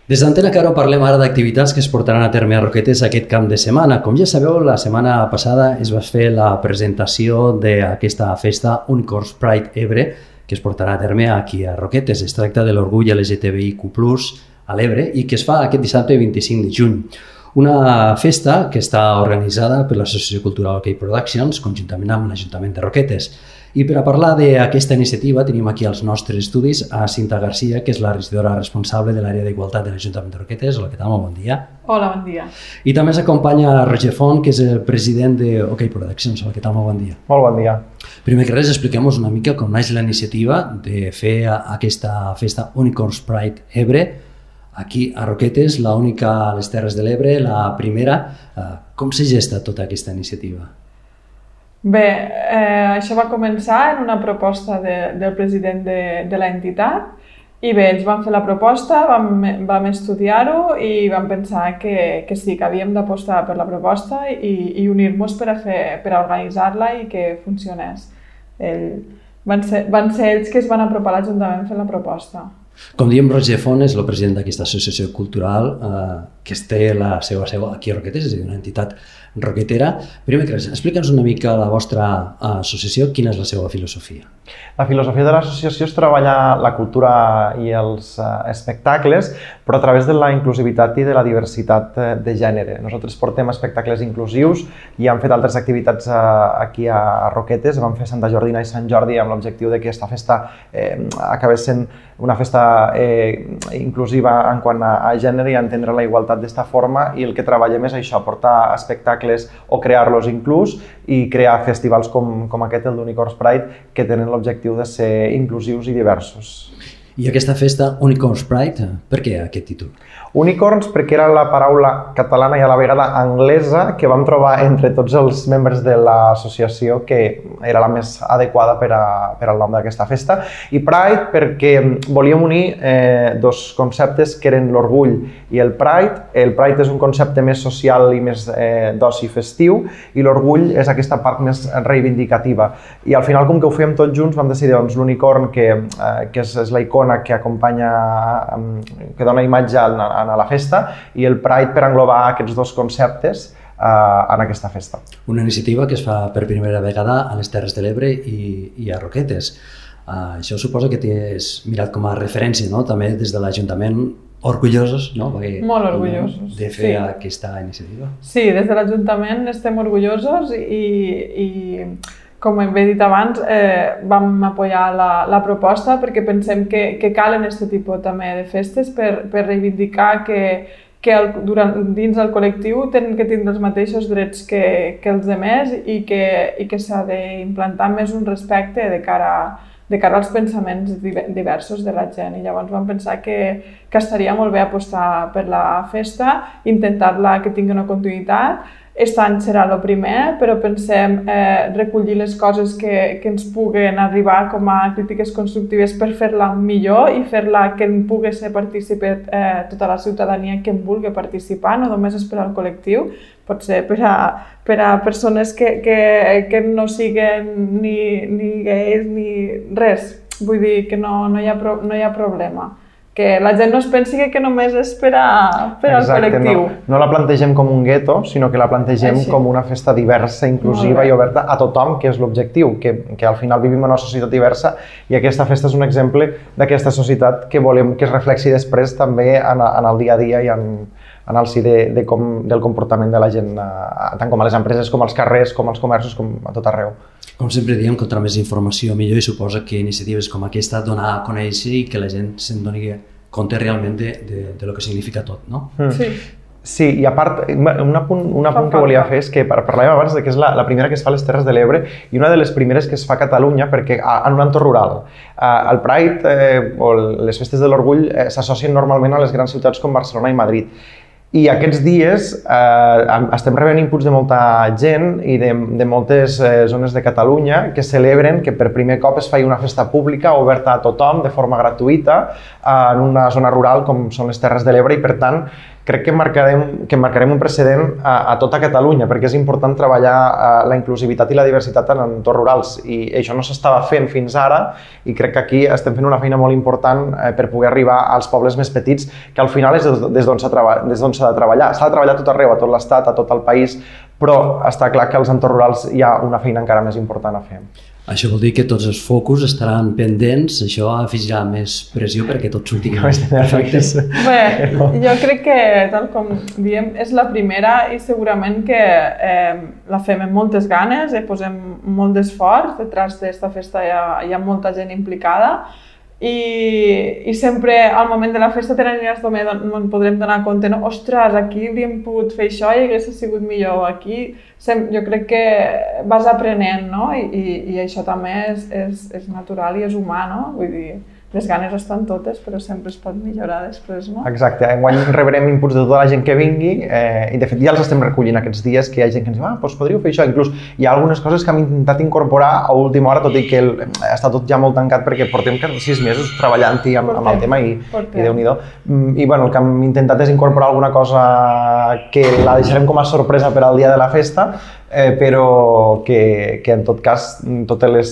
Des d'Antena Caro parlem ara d'activitats que es portaran a terme a Roquetes aquest camp de setmana. Com ja sabeu, la setmana passada es va fer la presentació d'aquesta festa Unicorns Pride Ebre, que es portarà a terme aquí a Roquetes. Es tracta de l'orgull LGTBIQ+, a l'Ebre, i que es fa aquest dissabte 25 de juny. Una festa que està organitzada per l'Associació Cultural OK Productions, conjuntament amb l'Ajuntament de Roquetes. I per a parlar d'aquesta iniciativa tenim aquí als nostres estudis a Cinta Garcia, que és la regidora responsable de l'àrea d'Igualtat de l'Ajuntament de Roquetes. Hola, què tal? Molt bon dia. Hola, bon dia. I també ens acompanya Roger Font, que és el president de OK Productions. Hola, què tal? Molt bon dia. Molt bon dia. Primer que res, expliquem-nos una mica com naix la iniciativa de fer aquesta festa Unicorns Pride Ebre aquí a Roquetes, l'única a les Terres de l'Ebre, la primera. Com se gesta tota aquesta iniciativa? Bé, això va començar en una proposta del president de l'entitat i bé, ells van fer la proposta, vam estudiar-ho i vam pensar que sí, que havíem d'apostar per la proposta i unir-nos per a organitzar-la i que funcionés. Van ser ells que es van apropar a l'Ajuntament fent la proposta. Com diem, Roger Font és el president d'aquesta associació cultural que té la seva seu aquí a Roquetes, és a dir, una entitat roquetera. Primer que res, explica'ns una mica la vostra associació, quina és la seva filosofia. La filosofia de l'associació és treballar la cultura i els espectacles, però a través de la inclusivitat i de la diversitat de gènere. Nosaltres portem espectacles inclusius i hem fet altres activitats aquí a Roquetes. Vam fer Santa Jordina i Sant Jordi amb l'objectiu de que aquesta festa acabés sent una festa inclusiva en quant a gènere i a entendre la igualtat d'esta forma, i el que treballem és això, portar espectacles o crear-los inclús i crear festivals com aquest, el d'Unicorns Pride, que tenen l'objectiu de ser inclusius i diversos. I aquesta festa Unicorns Pride, per què aquest títol? Unicorns perquè era la paraula catalana i a la vegada anglesa que vam trobar entre tots els membres de l'associació que era la més adequada per al nom d'aquesta festa, i Pride perquè volíem unir dos conceptes que eren l'orgull i el Pride. El Pride és un concepte més social i més d'oci festiu, i l'orgull és aquesta part més reivindicativa. I al final, com que ho fèiem tots junts, vam decidir l'unicorn, que és la icona que acompanya, que dona imatge a la festa, i el Pride per englobar aquests dos conceptes en aquesta festa. Una iniciativa que es fa per primera vegada a les Terres de l'Ebre i a Roquetes. Això suposa que t'has mirat com a referència, no? També des de l'Ajuntament, orgullosos, no? Molt orgullosos. De fer aquesta iniciativa. Sí, des de l'Ajuntament estem orgullosos i com hem dit abans, vam apoyar la proposta perquè pensem que calen aquest tipus també de festes per reivindicar que dins el col·lectiu tenen que tindre els mateixos drets que els altres i que s'ha d'implantar més un respecte de cara als pensaments diversos de la gent. I llavors vam pensar que estaria molt bé apostar per la festa, intentar-la que tingui una continuïtat. Aquest any serà el primer, però pensem recollir les coses que ens puguen arribar com a crítiques constructives per fer-la millor i fer-la que en pugui ser partícipe tota la ciutadania que en vulgui participar, no només és per al col·lectiu, pot ser per a persones que no siguen ni gais ni res. Vull dir que no hi ha problema. Que la gent no es pensi que només és per al col·lectiu. No la plantegem com un gueto, sinó que la plantegem com una festa diversa, inclusiva i oberta a tothom, que és l'objectiu, que al final vivim en una societat diversa, i aquesta festa és un exemple d'aquesta societat que volem que es reflexi després també en el dia a dia i en el si del comportament de la gent, tant com a les empreses, com als carrers, com als comerços, com a tot arreu. Com sempre diem, contra més informació millor, i suposa que iniciatives com aquesta donar a conèixer i que la gent se'n doni compte realment de lo que significa tot, no? Sí, i a part, un apunt que volia fer és que parlàvem abans que és la primera que es fa a les Terres de l'Ebre i una de les primeres que es fa a Catalunya, perquè en un entorn rural. El Pride o les festes de l'orgull s'associen normalment a les grans ciutats com Barcelona i Madrid. I aquests dies estem rebent inputs de molta gent i de moltes zones de Catalunya que celebren que per primer cop es faci una festa pública oberta a tothom de forma gratuïta en una zona rural com són les Terres de l'Ebre, i per tant crec que marcarem un precedent a tota Catalunya, perquè és important treballar la inclusivitat i la diversitat en entorns rurals, i això no s'estava fent fins ara, i crec que aquí estem fent una feina molt important per poder arribar als pobles més petits, que al final és des d'on s'ha de treballar. S'ha de treballar a tot arreu, a tot l'estat, a tot el país, però està clar que als entorns rurals hi ha una feina encara més important a fer. Això vol dir que tots els focus estaran pendents, això afegirà més pressió perquè tot surti perfecte. Bé, jo crec que, tal com diem, és la primera i segurament que la fem amb moltes ganes, posem molt d'esforç, detrás d'esta festa hi ha molta gent implicada, i sempre al moment de la festa en podrem donar compte, no? Ostres, aquí hauríem pogut fer això i hauria sigut millor. Aquí jo crec que vas aprenent, no? I això també és natural i és humà, no? Vull dir, les ganes estan totes, però sempre es pot millorar després, no? Exacte. Enguany rebrem inputs de tota la gent que vingui, i de fet ja els estem recollint aquests dies, que hi ha gent que ens diu, doncs podríeu fer això. Inclús hi ha algunes coses que hem intentat incorporar a última hora, tot i que està tot ja molt tancat perquè portem 6 mesos treballant-hi amb el tema i Déu-n'hi-do. I bueno, el que hem intentat és incorporar alguna cosa que la deixarem com a sorpresa per al dia de la festa, però que en tot cas totes les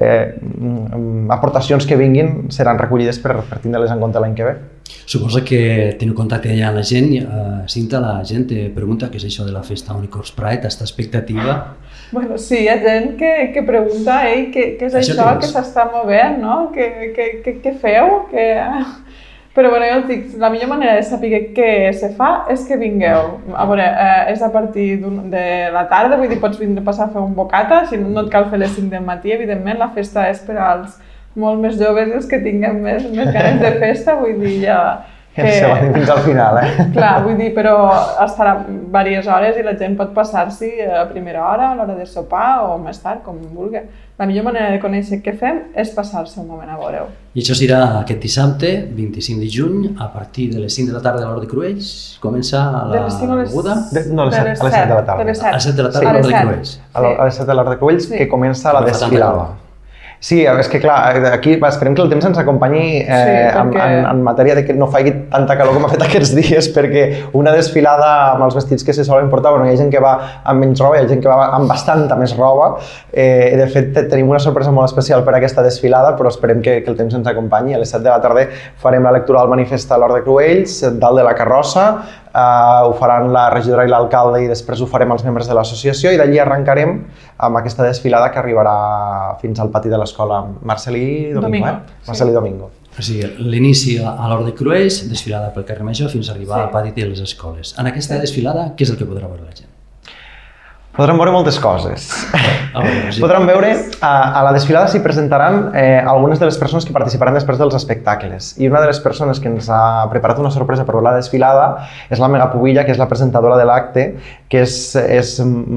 aportacions que vinguin seran recollides per tindre-les en compte l'any que ve. Suposa que teniu contacte ja amb la gent. Cinta, la gent te pregunta què és això de la festa Unicorns Pride, aquesta expectativa? Bueno, sí, hi ha gent que pregunta què és això que s'està movent, no? Què feu? Però bueno, jo et dic, la millor manera de saber què se fa és que vingueu. A veure, és a partir de la tarda, vull dir, pots vindre a passar a fer un bocata, si no et cal fer les 5 del matí, evidentment, la festa és per als molt més joves i els que tinguem més ganes de festa, vull dir, ja... Se va dir fins al final, Clar, vull dir, però estarà diverses hores i la gent pot passar-s'hi a primera hora, a l'hora de sopar o més tard, com vulgui. La millor manera de conèixer què fem és passar-se un moment a veure-ho. I això serà aquest dissabte, 25 de juny, a partir de les 5 de la tarda a l'Hort de Cruells. Comença la beguda? No, a les 7 de la tarda. A les 7 de la tarda a l'Hort de Cruells. A les 7 de l'Hort de Cruells, que comença la desfilada. Sí, és que clar, aquí esperem que el temps ens acompanyi en matèria de que no faci tanta calor com ha fet aquests dies, perquè una desfilada amb els vestits que se solen portar, hi ha gent que va amb menys roba, hi ha gent que va amb bastanta més roba. De fet, tenim una sorpresa molt especial per aquesta desfilada, però esperem que el temps ens acompanyi. A les 7 de la tarda farem la lectura del manifest a l'Hort de Cruells, dalt de la carrossa, ho faran la regidora i l'alcalde i després ho farem els membres de l'associació, i d'allí arrencarem amb aquesta desfilada que arribarà fins al pati de l'escola Marcelí Domingo. Marcelí Domingo. O sigui, l'inici a l'Hort de Cruells, desfilada pel carrer Major fins a arribar al pati de les escoles. En aquesta desfilada, què és el que podrà veure la gent? Podran veure moltes coses. Podran veure, a la desfilada s'hi presentaran algunes de les persones que participaran després dels espectacles. I una de les persones que ens ha preparat una sorpresa per veure la desfilada és la Mega Pubilla, que és la presentadora de l'acte, que és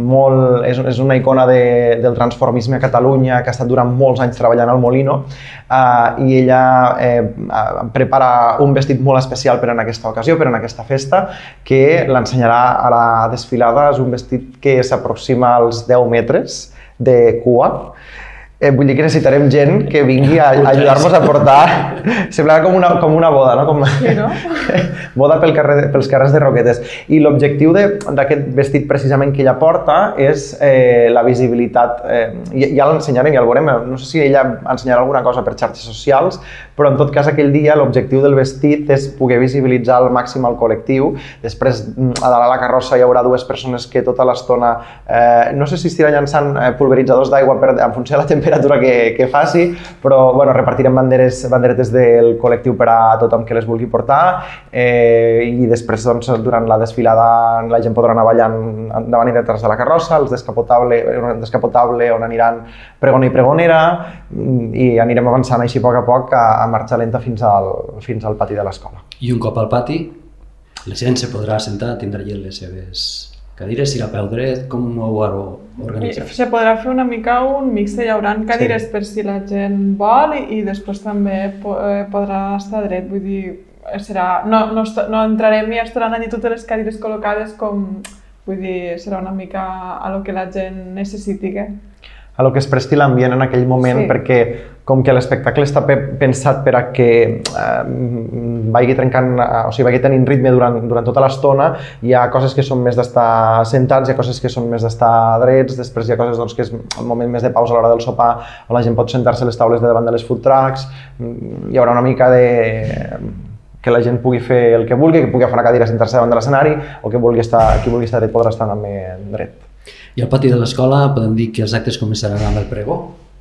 una icona del transformisme a Catalunya, que ha estat durant molts anys treballant al Molino, i ella prepara un vestit molt especial per en aquesta ocasió, per en aquesta festa, que l'ensenyarà a la desfilada. És un vestit que s'aproxima als 10 metres de cua. Vull dir que necessitarem gent que vingui a ajudar-nos a portar. Semblarà com una boda, no? Sí, no? Boda pels carrers de Roquetes. I l'objectiu d'aquest vestit precisament que ella porta és la visibilitat. Ja l'ensenyarem, ja el veurem. No sé si ella ensenyarà alguna cosa per xarxes socials, però en tot cas aquell dia l'objectiu del vestit és poder visibilitzar al màxim el col·lectiu. Després, a dalt a la carrossa hi haurà 2 persones que tota l'estona, no sé si estiran llançant pulveritzadors d'aigua en funció de la temperatura que faci, però repartirem banderetes del col·lectiu per a tothom que les vulgui portar, i després durant la desfilada la gent podrà anar ballant davant i detrás de la carrossa, el descapotable on aniran pregona i pregonera, i anirem avançant així a poc a marxa lenta fins al pati de l'escola. I un cop al pati, la gent se podrà sentar, tindrà allà les seves cadires, irà a peu dret, com ho heu organitzat? Se podrà fer una mica un mix, hi haurà cadires per si la gent vol i després també podrà estar dret, vull dir, no entrarem i estaran allà totes les cadires col·locades com, vull dir, serà una mica a lo que la gent necessiti. a lo que es presti l'ambient en aquell moment, perquè com que l'espectacle està pensat per a que vagi trencant, o sigui, vagi tenint ritme durant tota l'estona, hi ha coses que són més d'estar sentats, hi ha coses que són més d'estar drets, després hi ha coses doncs, que és el moment més de pausa a l'hora del sopar, on la gent pot sentar-se a les taules de davant de les food trucks, hi haurà una mica de que la gent pugui fer el que vulgui, que pugui agafar una cadira i sentar-se davant de l'escenari, o que vulgui estar dret podrà estar també dret. I al pati de l'escola podem dir que els actes començaran amb el pregó?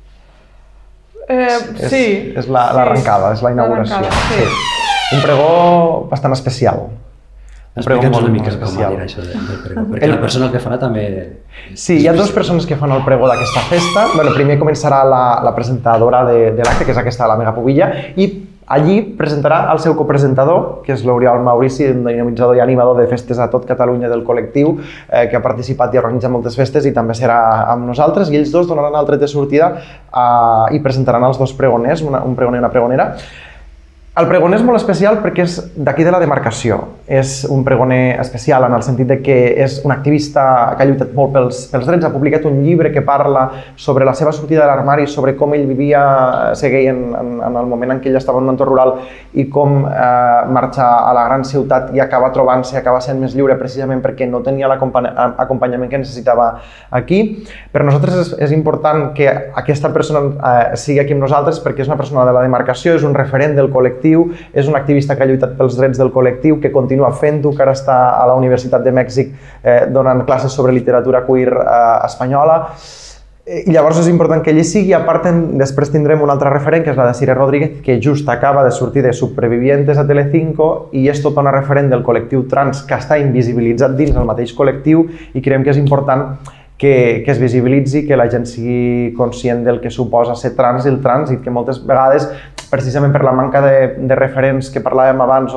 Sí. És l'arrencada, és la inauguració. Sí. Un pregó bastant especial. Explica'ns una mica com va dir això del pregó, perquè la persona que farà també... Sí, hi ha dues persones que fan el pregó d'aquesta festa. Primer començarà la presentadora de l'acte, que és aquesta, la Mega Pubilla, i allí presentarà el seu copresentador, que és l'Oriol Maurici, un dinamitzador i animador de festes a tot Catalunya del col·lectiu, que ha participat i ha organitzat moltes festes i també serà amb nosaltres, i ells dos donaran el tret de sortida i presentaran els dos pregoners, un pregoner i una pregonera. El pregoner és molt especial perquè és d'aquí de la demarcació. És un pregoner especial en el sentit de que és un activista que ha lluitat molt pels drets, ha publicat un llibre que parla sobre la seva sortida de l'armari, sobre com ell vivia, seguia en el moment en què ell estava en un entorn rural i com marxa a la gran ciutat i acaba trobant-se, acaba sent més lliure precisament perquè no tenia l'acompanyament que necessitava aquí. Per nosaltres és important que aquesta persona sigui aquí amb nosaltres perquè és una persona de la demarcació, és un referent del col·lectiu, és un activista que ha lluitat pels drets del col·lectiu, que continua fent-ho, que ara està a la Universitat de Mèxic donant classes sobre literatura queer espanyola. I llavors és important que ell hi sigui. A part, després tindrem un altre referent, que és la de Sire Rodríguez, que just acaba de sortir de Supervivientes a Telecinco i és tota una referent del col·lectiu trans que està invisibilitzat dins el mateix col·lectiu i creiem que és important que es visibilitzi, que la gent sigui conscient del que suposa ser trans i el trànsit, que moltes vegades, precisament per la manca de referents que parlàvem abans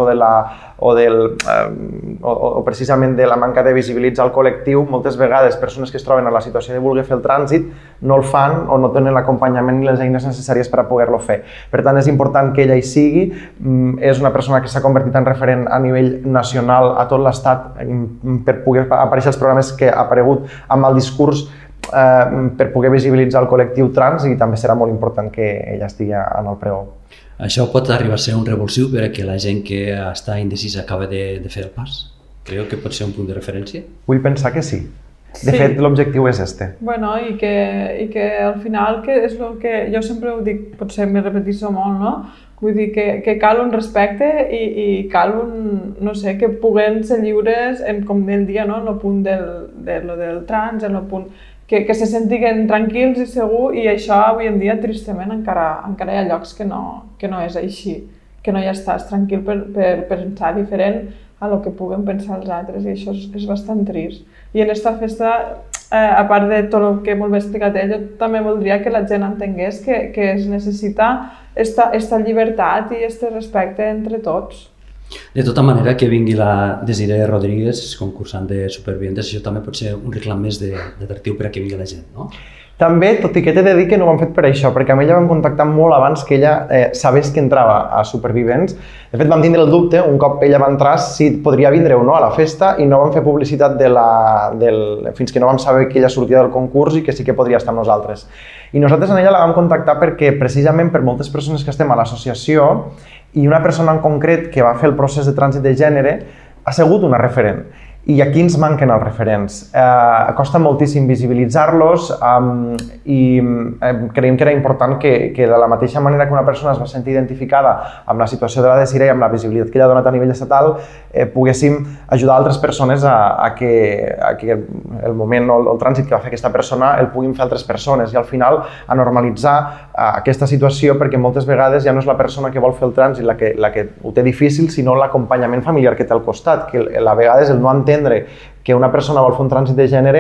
o precisament de la manca de visibilitzar el col·lectiu, moltes vegades persones que es troben en la situació de voler fer el trànsit no el fan o no tenen l'acompanyament ni les eines necessàries per a poder-lo fer. Per tant, és important que ella hi sigui. És una persona que s'ha convertit en referent a nivell nacional a tot l'Estat per poder aparèixer als programes que ha aparegut amb el discurs per poder visibilitzar el col·lectiu trans, i també serà molt important que ella estigui en el pregó. Això pot arribar a ser un revulsiu per a que la gent que està indecisa acaba de fer el pas? Creu que pot ser un punt de referència? Vull pensar que sí. De fet, l'objectiu és este. Bueno, i que al final, que és el que jo sempre ho dic, potser m'he repetit molt, no? Vull dir que cal un respecte i cal no sé, que puguem ser lliures, com el dia, no? En el punt del trans, en el punt que se sentiguen tranquils i segurs, i això avui en dia, tristament, encara hi ha llocs que no és així, que no hi estàs tranquil per pensar diferent a lo que puguen pensar els altres, i això és bastant trist. I en aquesta festa, a part de tot el que molt bé explicat ell, jo també voldria que la gent entengués que es necessita esta llibertat i este respecte entre tots. De tota manera, que vingui la Desiree Rodríguez, concursant de Supervivientes, això també pot ser un reclam més d'atractiu per a que vingui la gent, no? També, tot i que t'he de dir que no ho hem fet per això, perquè amb ella vam contactar molt abans que ella sabés que entrava a Supervivents. De fet, vam tindre el dubte, un cop ella va entrar, si podria vindre o no a la festa, i no vam fer publicitat fins que no vam saber que ella sortia del concurs i que sí que podria estar amb nosaltres. I nosaltres en ella la vam contactar perquè, precisament per moltes persones que estem a l'associació, i una persona en concret que va fer el procés de trànsit de gènere, ha sigut una referent. I aquí ens manquen els referents. Costa moltíssim visibilitzar-los i creiem que era important que de la mateixa manera que una persona es va sentir identificada amb la situació de la Desiree i amb la visibilitat que ella ha donat a nivell estatal, poguéssim ajudar altres persones a que el moment o el trànsit que va fer aquesta persona el puguin fer altres persones, i al final a normalitzar aquesta situació, perquè moltes vegades ja no és la persona que vol fer el trànsit la que ho té difícil, sinó l'acompanyament familiar que té al costat, que a vegades el no entendre que una persona vol fer un trànsit de gènere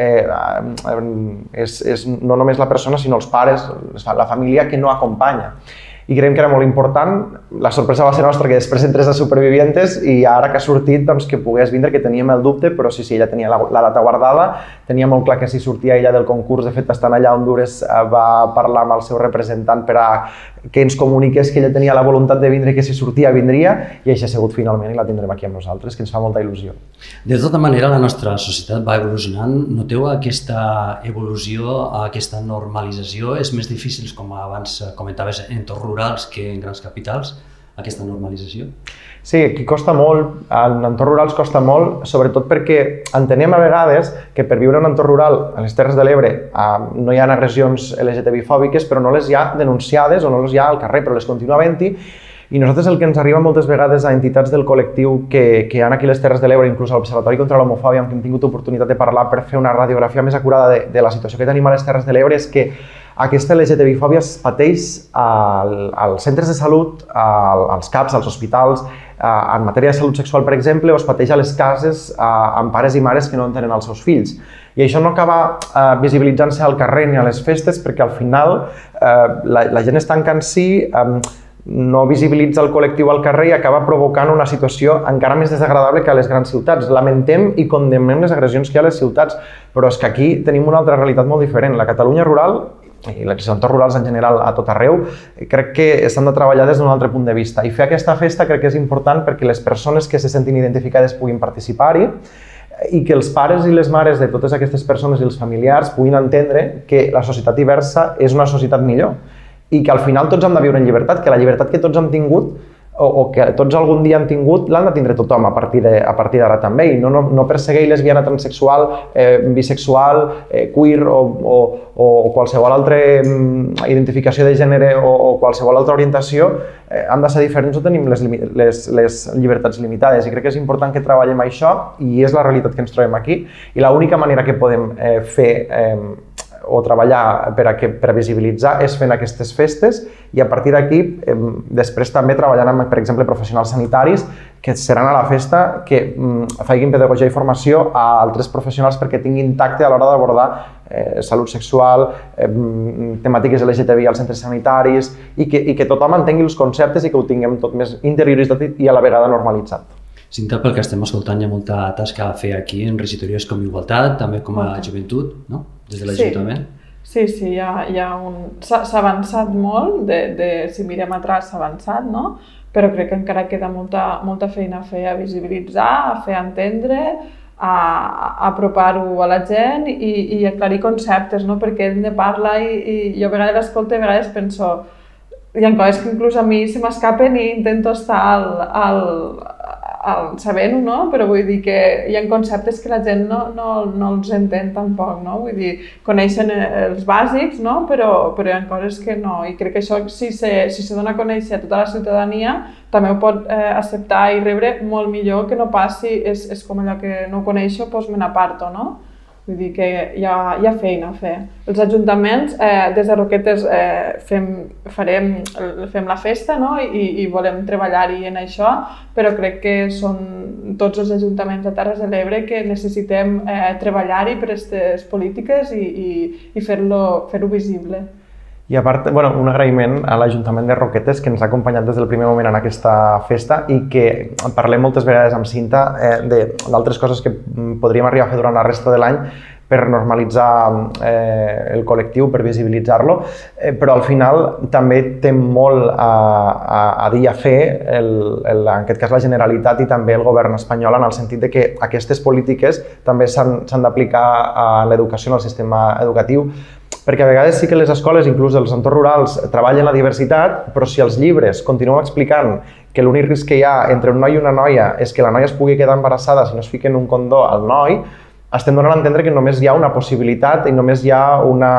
és no només la persona, sinó els pares, la família que no acompanya. I creiem que era molt important. La sorpresa va ser nostra que després entrés a Supervivientes, i ara que ha sortit, doncs, que pogués vindre, que teníem el dubte, però sí, ella tenia la data guardada, tenia molt clar que si sortia ella del concurs. De fet, estant allà a Hondures, va parlar amb el seu representant per a que ens comuniqués que ella tenia la voluntat de vindre, que si sortia vindria, i això ha sigut finalment i la tindrem aquí amb nosaltres, que ens fa molta il·lusió. De tota manera, la nostra societat va evolucionant. Noteu aquesta evolució, aquesta normalització? És més difícil, com abans comentaves, en entorns rurals que en grans capitals, aquesta normalització? Sí, aquí costa molt, en entorns rurals costa molt, sobretot perquè entenem a vegades que per viure en un entorn rural, a les Terres de l'Ebre, no hi ha agressions LGTBI-fòbiques, però no les hi ha denunciades o no les hi ha al carrer, però les continua havent-hi. I nosaltres el que ens arriba moltes vegades a entitats del col·lectiu que hi ha aquí a les Terres de l'Ebre, inclús a l'Observatori contra l'Homofòbia, amb qui hem tingut oportunitat de parlar per fer una radiografia més acurada de la situació que tenim a les Terres de l'Ebre, és que aquesta LGTBI-fòbia es pateix als centres de salut, als CAPs, als hospitals, en matèria de salut sexual, per exemple, o es pateix a les cases amb pares i mares que no entenen els seus fills. I això no acaba visibilitzant-se al carrer ni a les festes perquè al final la gent està tancant si no visibilitza el col·lectiu al carrer i acaba provocant una situació encara més desagradable que a les grans ciutats. Lamentem i condemnem les agressions que hi ha a les ciutats, però és que aquí tenim una altra realitat molt diferent. La Catalunya rural i els entorns rurals en general a tot arreu, crec que s'han de treballar des d'un altre punt de vista. I fer aquesta festa crec que és important perquè les persones que se sentin identificades puguin participar-hi i que els pares i les mares de totes aquestes persones i els familiars puguin entendre que la societat diversa és una societat millor i que al final tots hem de viure en llibertat, que la llibertat que tots hem tingut o que tots algun dia han tingut l'han de tindre tothom a partir d'ara també, i no perseguir lesbiana, transsexual, bisexual, queer o qualsevol altra identificació de gènere o qualsevol altra orientació. Hem de ser diferents o tenim les llibertats limitades, i crec que és important que treballem això i és la realitat que ens trobem aquí, i l'única manera que podem fer o treballar per visibilitzar és fent aquestes festes, i a partir d'aquí després també treballant amb, per exemple, professionals sanitaris que seran a la festa, que facin pedagogia i formació a altres professionals perquè tinguin tacte a l'hora d'abordar salut sexual, temàtiques LGTBI als centres sanitaris, i que tothom entengui els conceptes i que ho tinguem tot més interioritzat i a la vegada normalitzat. Cinta, pel que estem escoltant, hi ha molta tasca a fer aquí en regidories com Igualtat, també com a Joventut, no? Des de l'Ajuntament. Sí, s'ha avançat molt, si mirem atrás s'ha avançat, no? Però crec que encara queda molta feina a fer, a visibilitzar, a fer entendre, a apropar-ho a la gent i aclarir conceptes, no? Perquè ell ne parla i jo a vegades l'escolto i a vegades penso hi ha coses que inclús a mi se m'escapen i intento estar sabent-ho, no? Però vull dir que hi ha conceptes que la gent no els entén tampoc, no? Vull dir, coneixen els bàsics, no? Però hi ha coses que no, i crec que això, si se dona a conèixer a tota la ciutadania, també ho pot acceptar i rebre molt millor que no passi, és com allò que no ho coneixo, doncs me n'aparto, no? Vull dir que hi ha feina a fer. Els ajuntaments, des de Roquetes, fem la festa, no? I volem treballar-hi en això, però crec que són tots els ajuntaments de Terres de l'Ebre que necessitem treballar-hi per aquestes polítiques i fer-ho visible. I a part, un agraïment a l'Ajuntament de Roquetes, que ens ha acompanyat des del primer moment en aquesta festa i que parlem moltes vegades amb Cinta d'altres coses que podríem arribar a fer durant la resta de l'any per normalitzar el col·lectiu, per visibilitzar-lo, però al final també té molt a dir i a fer, en aquest cas la Generalitat i també el govern espanyol, en el sentit de que aquestes polítiques també s'han d'aplicar a l'educació, en el sistema educatiu, perquè a vegades sí que les escoles, inclús dels entorns rurals, treballen la diversitat, però si els llibres continuen explicant que l'únic risc que hi ha entre un noi i una noia és que la noia es pugui quedar embarassada si no es fiquen un condó al noi, estem donant a entendre que només hi ha una possibilitat i només hi ha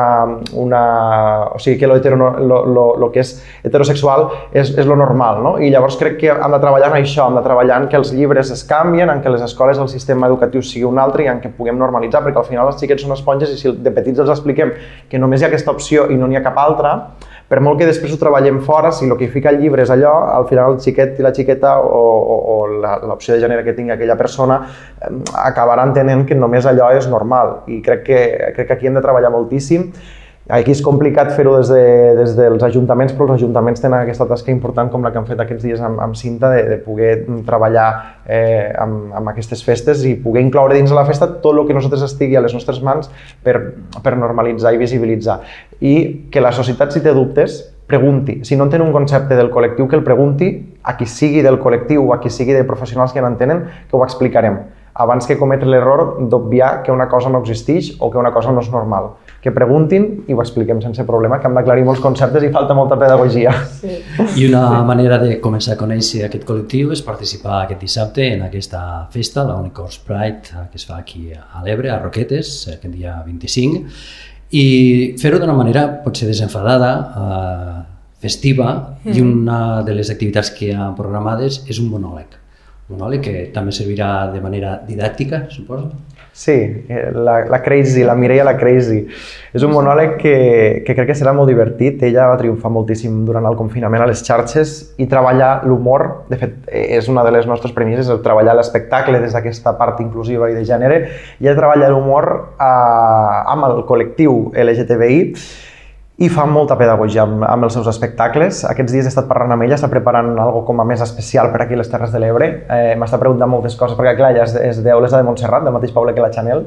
o sigui, que el que és heterosexual és lo normal, no? I llavors crec que hem de treballar en això, hem de treballar en que els llibres es canvien, en que les escoles, el sistema educatiu sigui un altre i en què puguem normalitzar, perquè al final els xiquets són esponges i si de petits els expliquem que només hi ha aquesta opció i no n'hi ha cap altra, per molt que després ho treballem fora, si el que fica el llibre és allò, al final el xiquet i la xiqueta o l'opció de gènere que tingui aquella persona acabarà entenent que només allò és normal, i crec que aquí hem de treballar moltíssim. Aquí és complicat fer-ho des dels ajuntaments, però els ajuntaments tenen aquesta tasca important com la que han fet aquests dies amb Cinta, de poder treballar amb aquestes festes i poder incloure dins de la festa tot el que nosaltres estigui a les nostres mans per normalitzar i visibilitzar. I que la societat, si té dubtes, pregunti. Si no entén un concepte del col·lectiu, que el pregunti a qui sigui del col·lectiu o a qui sigui de professionals que n'entenen, que ho explicarem, abans que cometre l'error d'obviar que una cosa no existeix o que una cosa no és normal. Que preguntin i ho expliquem sense problema, que hem d'aclarir molts conceptes i falta molta pedagogia. Sí. I una manera de començar a conèixer aquest col·lectiu és participar aquest dissabte en aquesta festa, la Unicorns Pride, que es fa aquí a l'Ebre, a Roquetes, aquest dia 25, i fer-ho d'una manera potser desenfadada, festiva, i una de les activitats que hi ha programades és un monòleg. Un monòleg que també servirà de manera didàctica, suposo. Sí, la Crazy, la Mireia la Crazy. És un monòleg que crec que serà molt divertit. Ella va triomfar moltíssim durant el confinament a les xarxes i treballar l'humor. De fet, és una de les nostres premisses, el treballar l'espectacle des d'aquesta part inclusiva i de gènere. I ella treballa l'humor amb el col·lectiu LGTBI i fa molta pedagogia amb els seus espectacles. Aquests dies he estat parlant amb ella, està preparant algo com a més especial per aquí a les Terres de l'Ebre. M'està preguntant moltes coses, perquè clar, ella és d'Olesa de Montserrat, del mateix poble que la Chanel,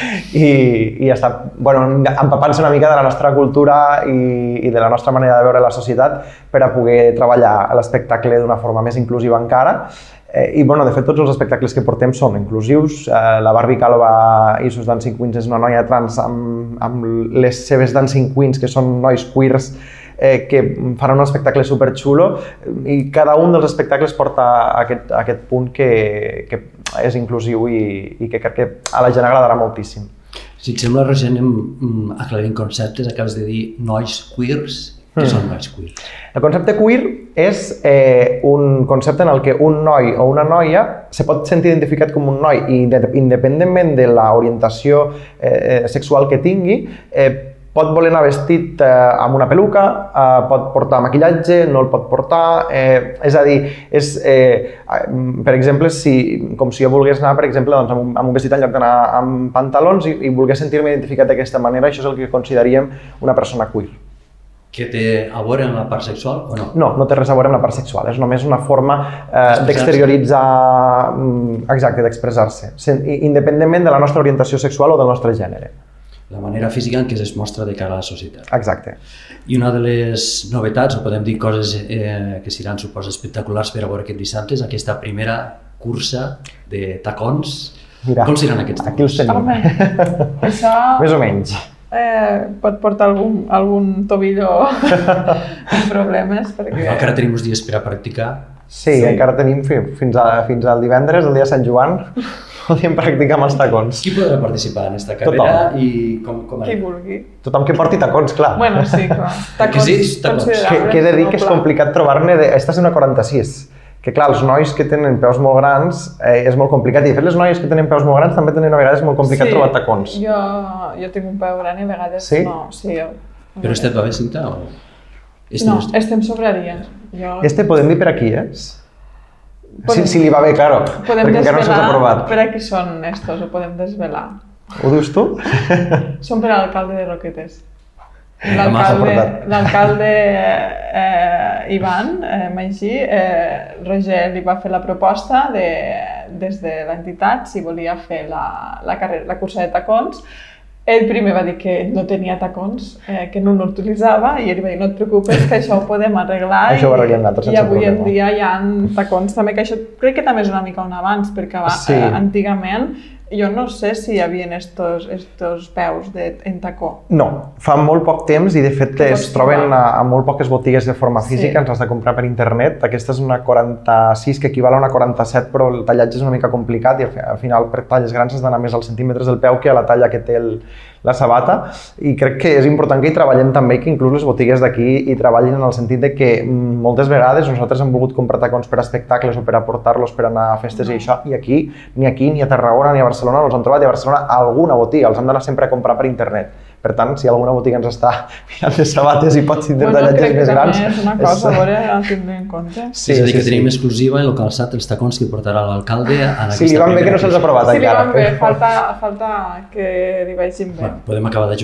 i està empapant-se una mica de la nostra cultura i de la nostra manera de veure la societat per a poder treballar l'espectacle d'una forma més inclusiva encara. I de fet tots els espectacles que portem són inclusius. La Barbie Calva i sus Dancing Queens és una noia trans amb les seves Dancing Queens, que són nois queers que faran un espectacle superxulo, i cada un dels espectacles porta aquest punt que és inclusiu i que crec que a la gent agradarà moltíssim. Si et sembla, Roger, anem aclarint conceptes. Acabes de dir nois queers. Què són nois queers? El concepte queer és un concepte en el que un noi o una noia se pot sentir identificat com un noi i independentment de l'orientació sexual que tingui, pot voler anar vestit amb una peluca, pot portar maquillatge, no el pot portar, és a dir, per exemple, com si jo volgués anar, per exemple, amb un vestit en lloc d'anar amb pantalons i volgués sentir-me identificat d'aquesta manera, això és el que consideraríem una persona queer. Que té a veure amb la part sexual o no? No, no té res a veure amb la part sexual, és només una forma d'exterioritzar, exacte, d'expressar-se, independentment de la nostra orientació sexual o del nostre gènere. La manera física en què es mostra de cara a la societat. Exacte. I una de les novetats, o podem dir coses que seran, suposo, espectaculars per a veure aquest dissabte, és aquesta primera cursa de tacons. Mira, com seran aquests tacons? Aquí els tenim. Això... Més o menys. Pot portar algun tobillo amb problemes, perquè... Encara tenim uns dies per a practicar. Sí, encara tenim fins al divendres, el dia de Sant Joan, podíem practicar amb els tacons. Qui podrà participar en aquesta carrera? Tothom. I com Qui vulgui. Tothom que porti tacons, clar. Bueno, sí, clar. Tacons considerables. Que he de dir que és complicat trobar-ne... Aquesta és una 46. Que clar, els nois que tenen peus molt grans és molt complicat, i de fet les noies que tenen peus molt grans també tenen a vegades molt complicat trobar tacons. Jo tinc un peu gran i a vegades no. Sí, però este et va bé, Cinta? No, estem sobraria. Podem dir per a qui és? Si li va bé, claro, perquè encara no se'ls ha provat. Per a qui són estos, ho podem desvelar. Ho dius tu? Són per a l'alcalde de Roquetes. L'alcalde Ivan Magí, Roger li va fer la proposta des de l'entitat si volia fer la cursa de tacons. Ell primer va dir que no tenia tacons, que no n'utilitzava, i ell va dir no et preocupes, que això ho podem arreglar. Això ho arreglem nosaltres sense problema. I avui en dia hi ha tacons també, que això crec que també és una mica un avanç, perquè antigament jo no sé si hi havia estos peus en tacó. No, fa molt poc temps i de fet es troben a molt poques botigues de forma física, ens has de comprar per internet. Aquesta és una 46 que equival a una 47, però el tallatge és una mica complicat i al final per talles grans has d'anar més als centímetres del peu que a la talla que té la sabata, i crec que és important que hi treballem també, que inclús les botigues d'aquí hi treballin en el sentit de que moltes vegades nosaltres hem volgut comprar tacons per a espectacles o per a portar-los per anar a festes i això, i aquí, ni a Tarragona ni a Barcelona no els han trobat, i a Barcelona alguna botiga, els hem d'anar sempre a comprar per internet. Per tant, si alguna botiga ens està mirant les sabates i pot tindre tallatges més grans... Crec que també és una cosa a veure a tenir en compte. Sí, és a dir, que tenim exclusiva en el calçat els tacons que portarà l'alcalde en aquesta primera... Si li van bé, que no se'ls ha provat encara. Si li van bé, falta que li vagin bé. Podem acabar d'ajustar.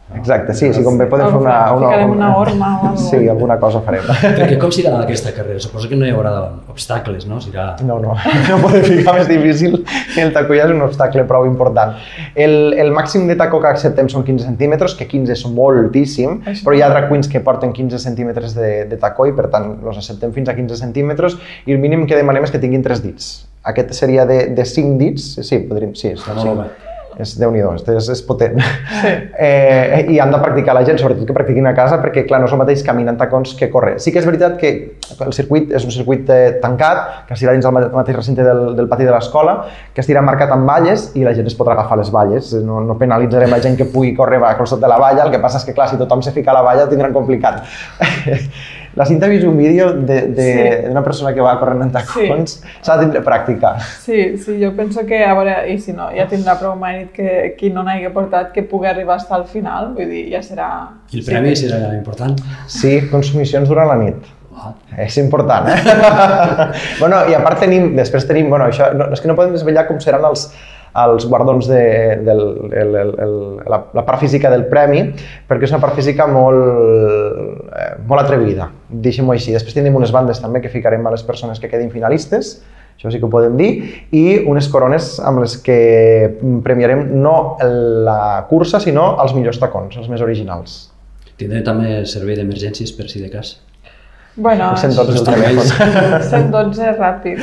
Exacte, sí, com bé podem fer ficarem una horma o alguna cosa. Sí, alguna cosa farem. Perquè com serà aquesta carrera? Suposo que no hi haurà obstacles, no? No podem ficar més difícil. El tacó ja és un obstacle prou important. El màxim de tacó que acceptem són 15 centímetres, que 15 és moltíssim, però hi ha drag queens que porten 15 centímetres de tacó i per tant els acceptem fins a 15 centímetres i el mínim que demanem és que tinguin 3 dits. Aquest seria de 5 dits, sí, podríem, sí, és molt bé. És Déu-n'hi-do, és potent. Sí. I han de practicar la gent, sobretot que practiquin a casa, perquè clar, no és el mateix caminar en tacons que córrer. Sí que és veritat que el circuit és un circuit tancat, que estirà dins el mateix recinte del pati de l'escola, que estirà marcat amb valles i la gent es podrà agafar les valles. No penalitzarem la gent que pugui córrer a costat de la valla, el que passa és que clar, si tothom se fica a la valla ho tindran complicat. La Cinta ha vist un vídeo d'una persona que va corrent en tacons, s'ha de tindre pràctica. Sí, jo penso que, a veure, i si no, ja tindrà prou mèrit que qui no n'hagi portat que pugui arribar fins al final, vull dir, ja serà... I el premi serà important? Sí, consumicions durant la nit. És important, I a part després tenim, això, és que no podem desvetllar com seran els guardons de la part física del premi, perquè és una part física molt atrevida, deixem-ho així. Després tenim unes bandes també que ficarem a les persones que quedin finalistes, això sí que ho podem dir, i unes corones amb les que premiarem no la cursa, sinó els millors tacons, els més originals. Tindrem també servei d'emergències per si de cas? Bueno, 112 el telèfon. 112 ràpid.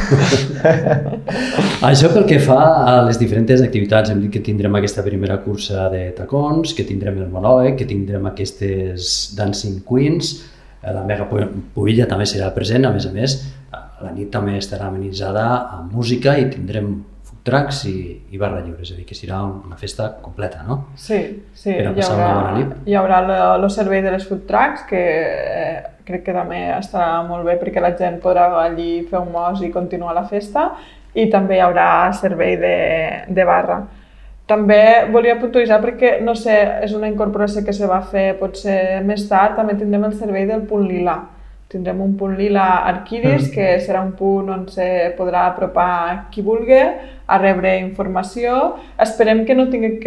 Això pel que fa a les diferents activitats, hem dit que tindrem aquesta primera cursa de tacons, que tindrem el monòleg, que tindrem aquestes Dancing Queens, la Mega Pubilla també serà present, a més, la nit també estarà amenitzada amb música i tindrem food trucks i barra lliure, és a dir, que serà una festa completa, no? Sí, per a passar una bona nit. Hi haurà el servei de les food trucks, que crec que també estarà molt bé perquè la gent podrà allí fer un mos i continuar la festa, i també hi haurà servei de barra. També volia puntualitzar perquè, no sé, és una incorporació que se va fer potser més tard, també tindrem el servei del punt lila. Tindrem un punt lila Arquiris, que serà un punt on se podrà apropar qui vulgui a rebre informació. Esperem que no tingui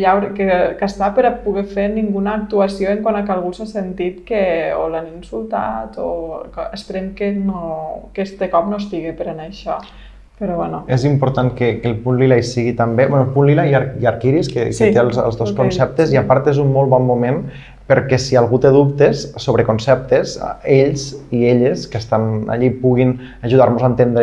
que estar per a poder fer ninguna actuació en quan que algú s'ha sentit que o l'han insultat, o esperem que este cop no estigui per en això. Però bueno. És important que el punt lila hi sigui també, el punt lila i Arquiris, que té els dos conceptes, i a part és un molt bon moment perquè si algú té dubtes sobre conceptes, ells i elles que estan allí puguin ajudar-nos a entendre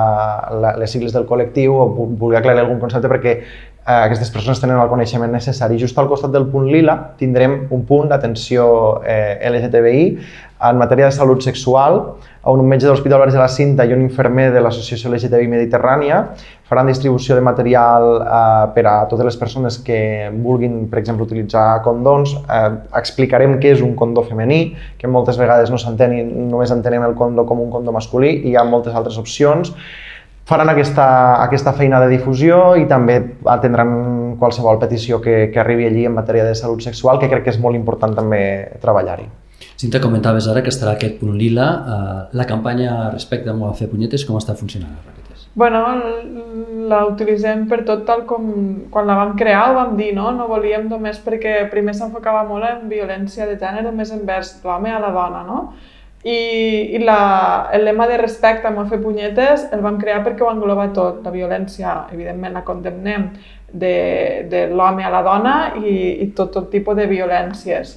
les sigles del col·lectiu o voler aclarir algun concepte, perquè aquestes persones tenen el coneixement necessari. Just al costat del punt lila tindrem un punt d'atenció LGTBI en matèria de salut sexual, on un metge de l'Hospital Verge de la Cinta i un infermer de l'Associació LGTBI Mediterrània faran distribució de material per a totes les persones que vulguin, per exemple, utilitzar condons. Explicarem què és un condó femení, que moltes vegades no s'entén i només entenem el condó com un condó masculí, i hi ha moltes altres opcions. Faran aquesta feina de difusió i també atendran qualsevol petició que arribi allí en matèria de salut sexual, que crec que és molt important també treballar-hi. Cinta, comentaves ara que estarà aquest punt lila. La campanya respecte a fer punyetes, com està funcionant? Bueno, la utilitzem per tot tal com quan la vam crear ho vam dir, no? No volíem només perquè primer s'enfocava molt en violència de gènere més envers l'home a la dona, no? I el lema de respecte a fer punyetes el vam crear perquè ho engloba tot. La violència, evidentment, la condemnem de l'home a la dona i tot tipus de violències.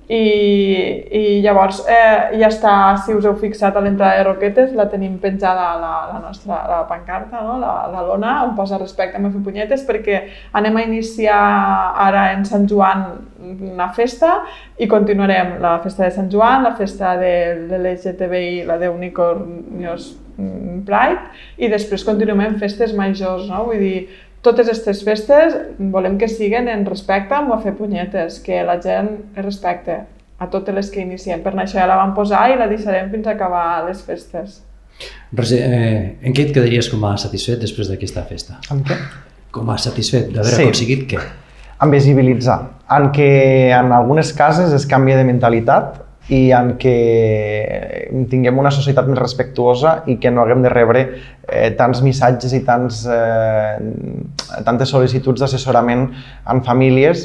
I llavors ja està, si us heu fixat a l'entrada de Roquetes, la tenim penjada a la pancarta, la lona, on posa respecte a fer punyetes, perquè anem a iniciar ara en Sant Joan una festa i continuarem la festa de Sant Joan, la festa de l'LGTBI, la de Unicornios Pride, i després continuem en festes majors, no? Vull dir, totes aquestes festes volem que siguen en respecte a fer punyetes, que la gent respecte a totes les que iniciem. Per això ja la vam posar i la deixarem fins a acabar les festes. Roser, en què et quedaries com a satisfet després d'aquesta festa? Amb què? Com a satisfet d'haver aconseguit què? En visibilitzar, en que en algunes cases es canvia de mentalitat i en què tinguem una societat més respectuosa i que no haguem de rebre tants missatges i tantes sol·licituds d'assessorament en famílies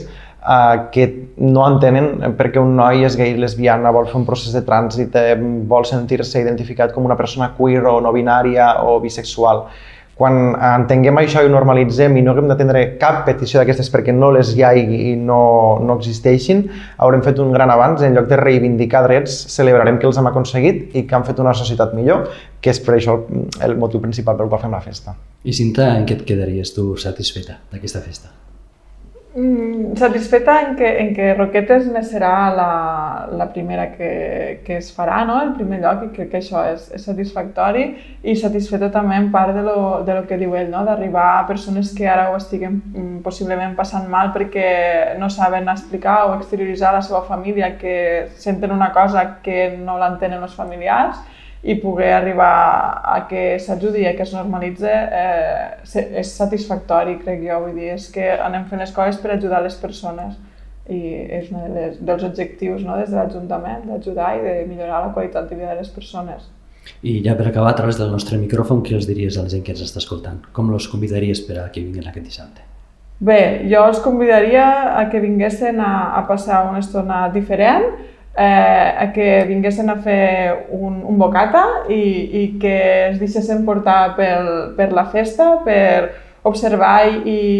que no entenen perquè un noi és gay, lesbiana, vol fer un procés de trànsit, vol sentir-se identificat com una persona queer o no binària o bisexual. Quan entenguem això i ho normalitzem i no haguem d'atendre cap petició d'aquestes perquè no les hi hagi i no existeixin, haurem fet un gran avanç. En lloc de reivindicar drets, celebrarem que els hem aconseguit i que han fet una societat millor, que és per això el motiu principal pel qual fem la festa. I Cinta, en què et quedaries tu satisfeta d'aquesta festa? Satisfeta en que Roquetes ne serà la primera que es farà, no? El primer lloc, i crec que això és satisfactori, i satisfeta també en part de lo que diu ell, no? D'arribar a persones que ara ho estiguen possiblement passant mal perquè no saben explicar o exterioritzar a la seva família que senten una cosa que no l'entenen els familiars, i poder arribar a que s'ajudi i a que es normalitzi és satisfactori, crec jo. Vull dir, és que anem fent les coses per ajudar les persones i és un dels objectius, no? Des de l'Ajuntament, d'ajudar i de millorar la qualitat de vida de les persones. I ja per acabar, a través del nostre micròfon, què els diries a la gent que ens està escoltant? Com els convidaries per a que vinguin aquest dissabte? Bé, jo els convidaria a que vinguessin a passar una estona diferent, a que vinguessin a fer un bocata i que es deixessin portar per la festa, per observar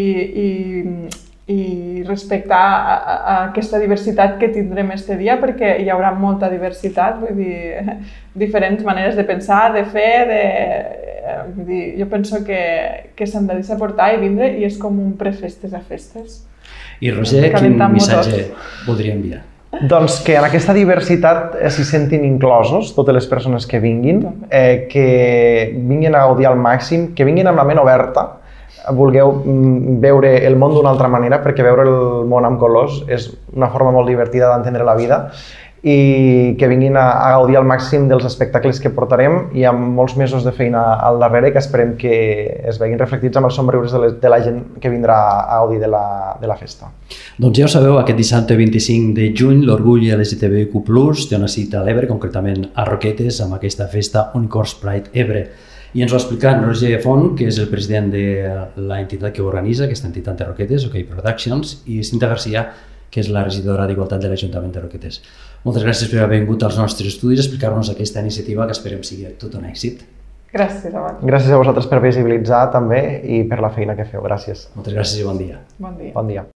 i respectar aquesta diversitat que tindrem aquest dia, perquè hi haurà molta diversitat, vull dir, diferents maneres de pensar, de fer, vull dir, jo penso que s'han de deixar portar i vindre i és com un prefestes a festes. I Roger, quin missatge voldria enviar? Doncs que en aquesta diversitat s'hi sentin inclosos totes les persones que vinguin, que vinguin a gaudir al màxim, que vinguin amb la ment oberta, vulgueu veure el món d'una altra manera, perquè veure el món amb colors és una forma molt divertida d'entendre la vida, i que vinguin a gaudir al màxim dels espectacles que portarem i amb molts mesos de feina al darrere que esperem que es vegin reflectits amb els somriures de la gent que vindrà a gaudir de la festa. Doncs ja ho sabeu, aquest dissabte 25 de juny l'Orgull LGTBIQ+, té una cita a l'Ebre, concretament a Roquetes, amb aquesta festa Unicorns Pride Ebre. I ens ho ha explicat Roger Font, que és el president de l'entitat que organitza, aquesta entitat de Roquetes, OK Productions, i Cinta Garcia, que és la regidora d'Igualtat de l'Ajuntament de Roquetes. Moltes gràcies per haver vingut als nostres estudis a explicar-nos aquesta iniciativa que esperem sigui tot un èxit. Gràcies a vosaltres. Gràcies a vosaltres per visibilitzar també i per la feina que feu. Gràcies. Moltes gràcies i bon dia. Bon dia. Bon dia.